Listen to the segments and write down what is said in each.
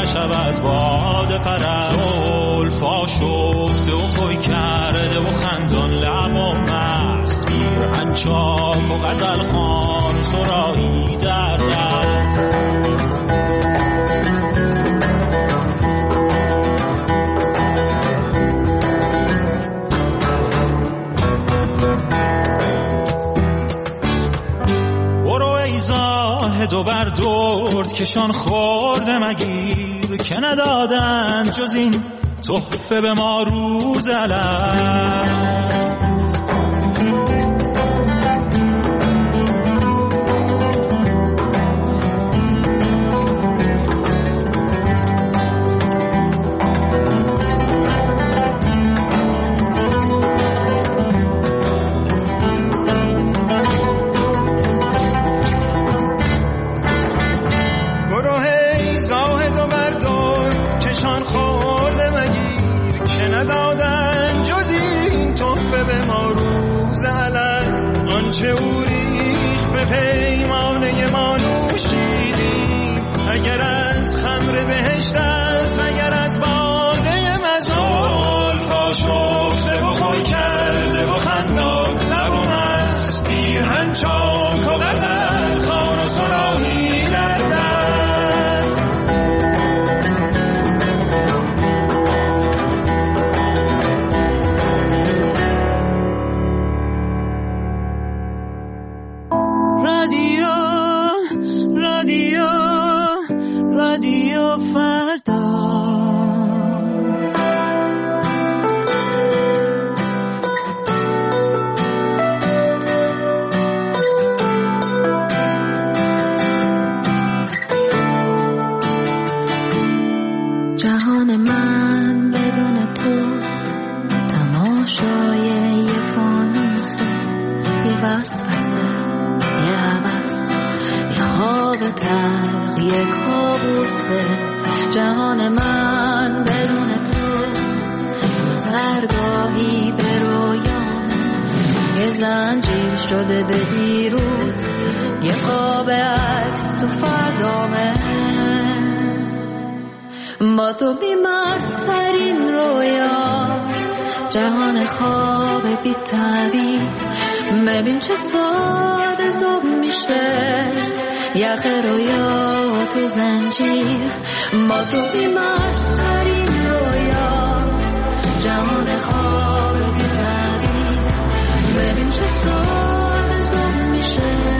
نشود باد پرست. زلفا شفته و خوی کرده و خندان لب و مست، پیرهن چاک و غزل خوان سرایی در دست. دو بر درد کشان خورده مگیر، که ندادن جز این تحفه به ما روز الست. جهان من بدون تو سرگاهی به رویان، یه زنجیر شده به دیروز، یه خواب عکس تو فردامه. با تو بیمارسترین رویاست، جهان خواب بی تعبیر. ببین چه ساده زوب میشه یخ رویا تو زنجیر. با تو بیمارسترین رویاست، جهان خواب بی تعبیر. ببین چه ساده زوب میشه.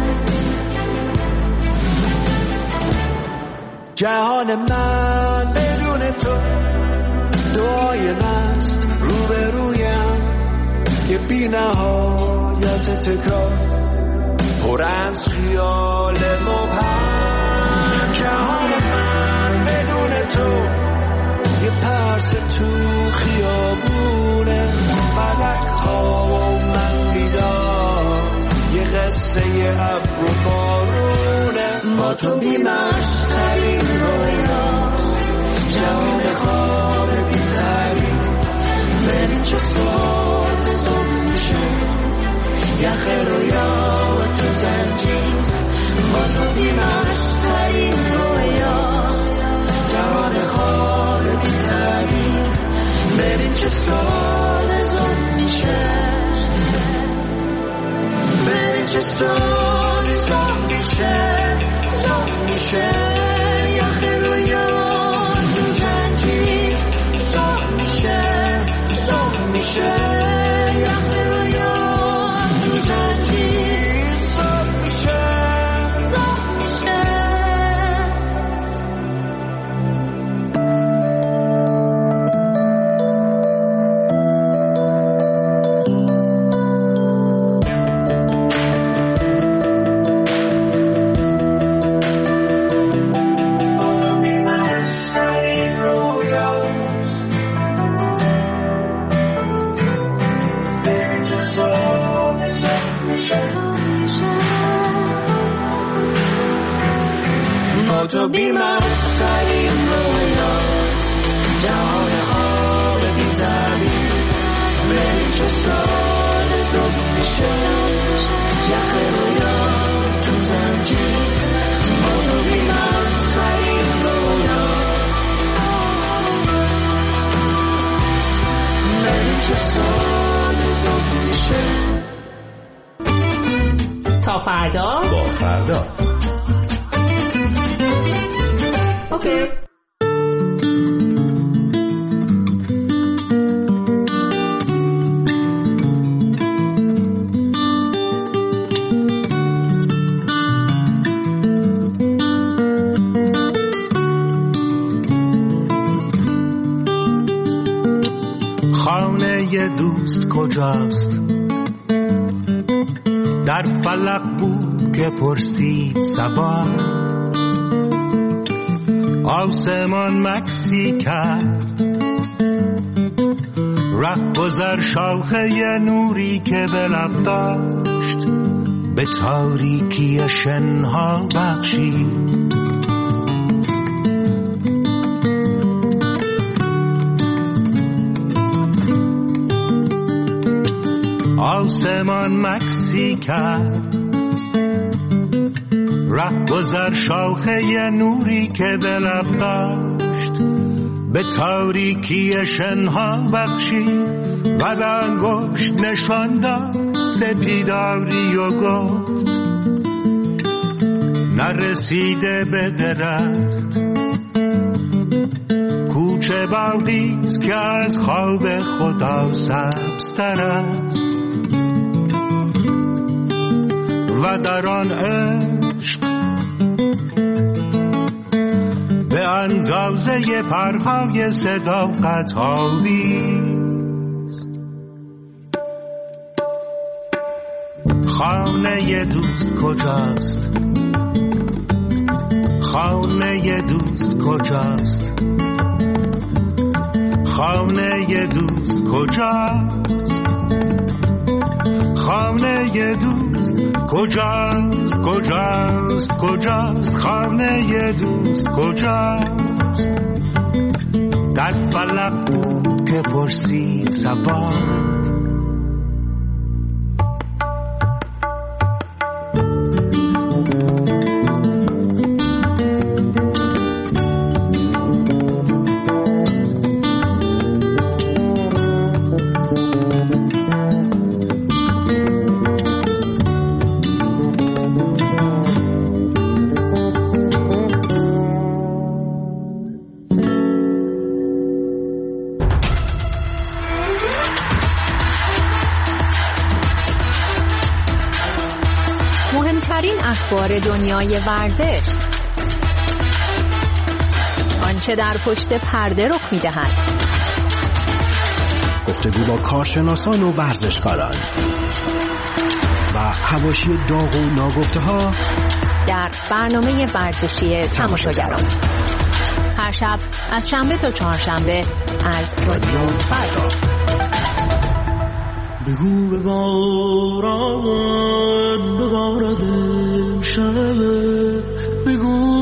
جهان من بدون تو دعای مست روبرویم، یه بی نهایت تکرار پر از خیال مبهم. جهان من بدون تو یه پرس تو خیابونه، فلک ها و من بیدار، یه قصه ابر و بارونه. با تو بیمشترین رویاست، جهان خواب بی تعبیر. ببین چه ساده زوب میشه یخ رویا تو زنجیر. با تو بیمشترین رویاست، جهان خواب بی تعبیر. ببین چه ساده زوب میشه، ببین چه ساده زوب میشه، زوب میشه یخ رویا تو زنجیر. زوب میشه، زوب میشه یخ رویا تو زنجیر. زوب میشه، زوب میشه. تو بیمارسترین رویاست، جهان خواب بی تعبیر. ببین چه ساده زوب میشه یخ رویا تو زنجیر. با تو بیمارسترین رویاست، فردا اوکی. خانه دوست کجاست؟ در فلک بود که پرسید صبا، آسمان مکسی کرد ره گذر شاخه نوری که به لب داشت، به تاریکی شنها بخشید. آسمان مکسی کرد ره گذر شاخه نوری که به لب داشت، به تاریکی شنها بخشید و به انگشت نشان داد سپیداری و گفت نرسیده به درخت، کوچه باقیست که از خواب خدا سبزتر است و در آن عشق به اندازه پرهای صداقت آویست. خانه دوست کجاست؟ خانه دوست کجاست؟ خانه دوست کجاست؟ خانه دوست کجاست؟ کجاست؟ کجاست؟ خانه دوست کجاست؟ در فلک بود که پرسید صبا، اخبار دنیای ورزش، آنچه در پشت پرده رخ می‌دهد، گفتگو با کارشناسان و ورزشکاران و حواشی داغ و ناگفته‌ها در برنامه ورزشی تماشاگران، هر شب از شنبه تا چهارشنبه از رادیو فردا. بگو ببارد ببارد امشب، بگو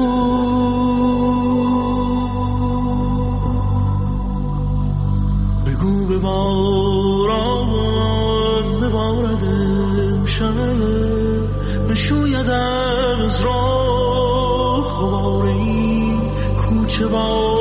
بگو ببارد ببارد امشب، بشوید از راه غبار این کوچه با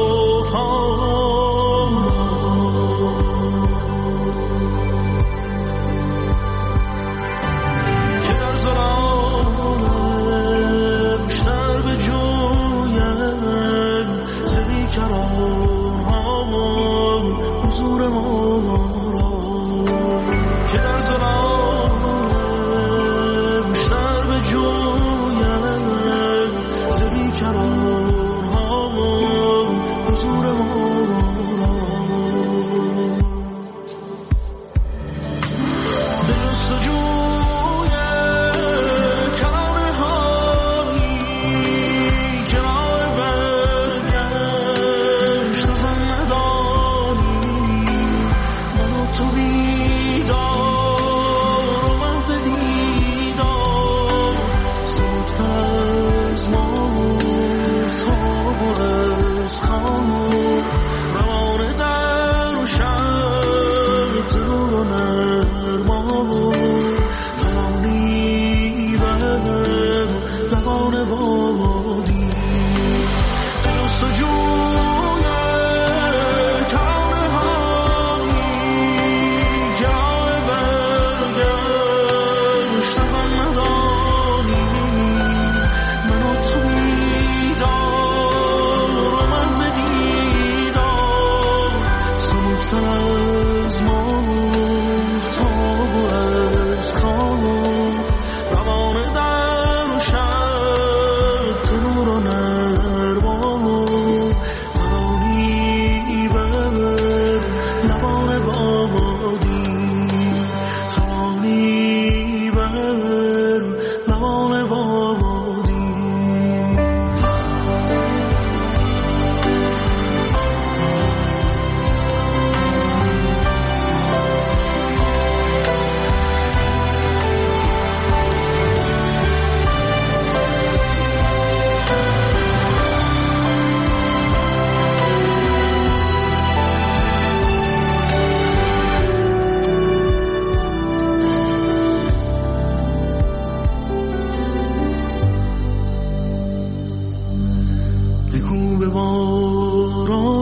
بگو ببارا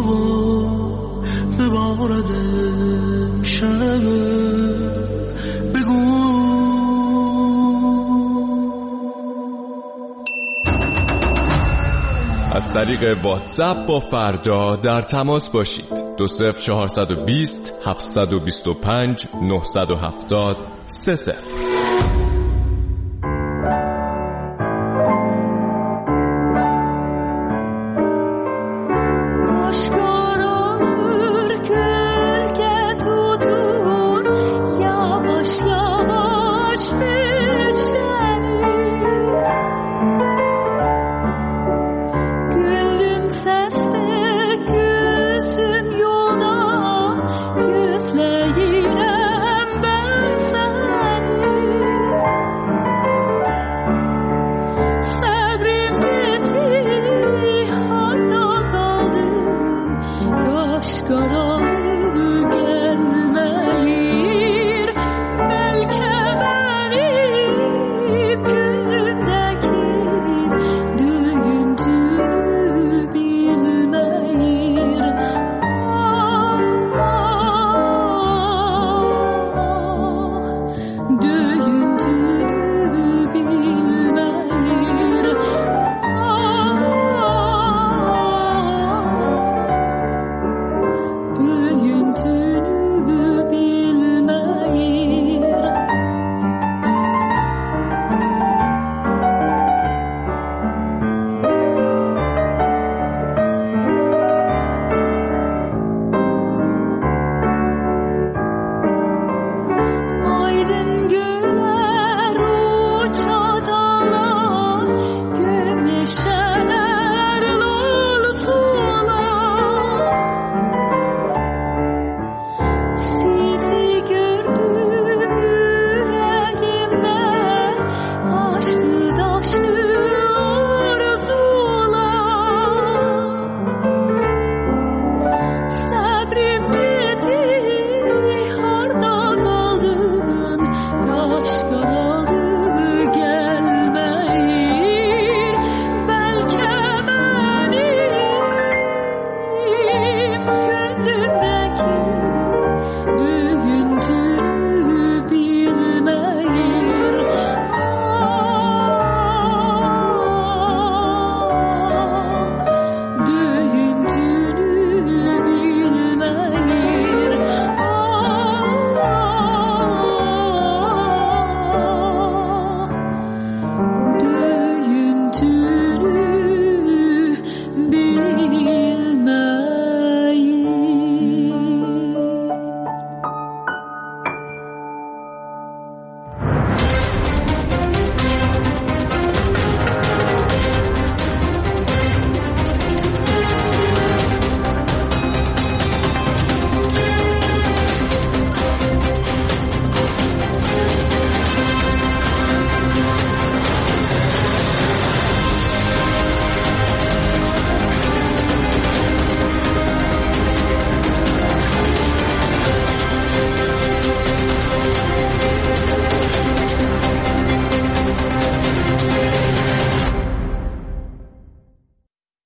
ببارد شب بگو. از طریق واتساپ با فردا در تماس باشید. 20420 725 970 30.